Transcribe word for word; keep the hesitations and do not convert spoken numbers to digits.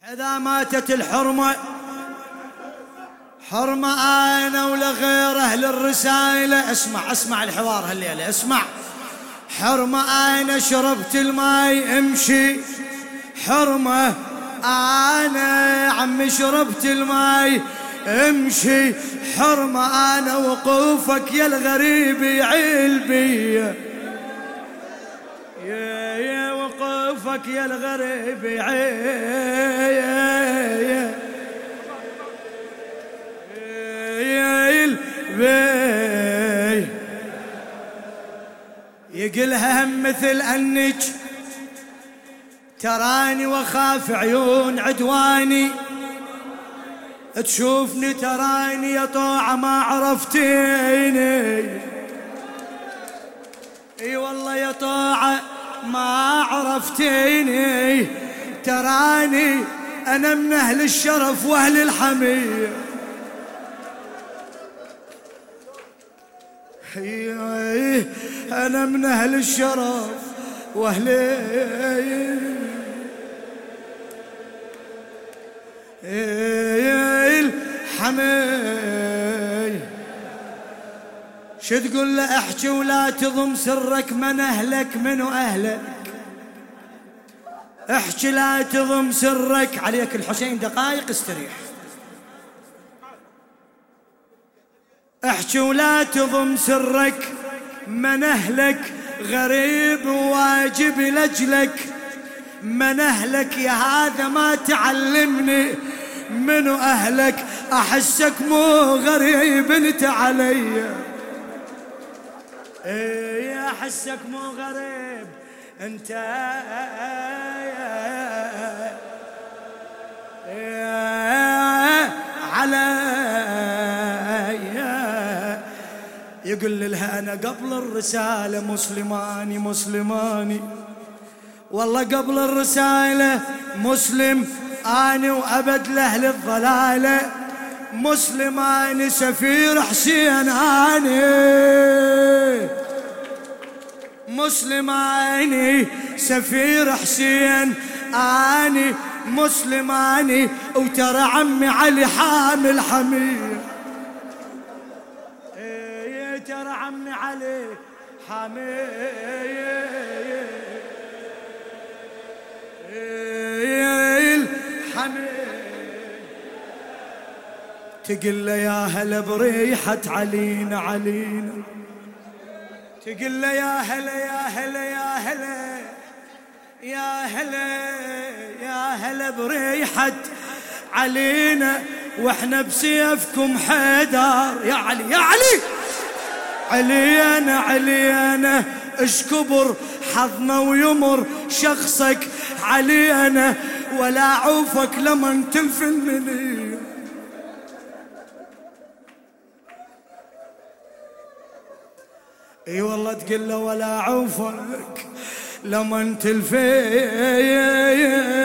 إذا ماتت الحرمة حرمة أنا ولغير أهل الرسالة. اسمع اسمع الحوار هالليلة اسمع. حرمة أنا شربت الماي امشي، حرمة أنا عمي شربت الماي امشي، حرمة أنا وقوفك يا الغريب يعيل بيا، يا يا وقوفك يا الغريب يعيل بي. يقلها هم مثل أنك تراني وخاف عيون عدواني، تشوفني تراني يا طوعة ما عرفتيني، اي والله يا طوعة ما عرفتيني، تراني أنا من أهل الشرف وأهل الحمية، أنا من أهل الشرف وأهل الحمي. شو تقول له احكي ولا تضم سرك، من أهلك منو أهلك، احكي لا تضم سرك. عليك الحسين دقائق استريح. احكي ولا تضم سرك، من أهلك غريب واجب لجلك، من أهلك يا هذا ما تعلمني منو أهلك، أحسك مو غريب انت علي، ايه أحسك مو غريب انت علي. يقول لها أنا قبل الرسالة مسلماني مسلماني، والله قبل الرسالة مسلم أنا وأبد لأهل الضلالة، مسلماني سفير حسين أنا، مسلماني سفير حسين أنا، مسلماني وترى عمي علي حامل حمير، ترى عمي علي حامل حميل. تقل له يا هلا بريحة علينا علينا، تقل له يا هلا يا هلا يا هلا يا هلا يا هلا بريحة علينا، واحنا بسيفكم حيدر يا علي يا علي علينا علينا، اش كبر حظنا ويمر شخصك علينا، ولا عوفك لمن تنفن مني. اي والله تقول له ولا عوفك لمن تلفين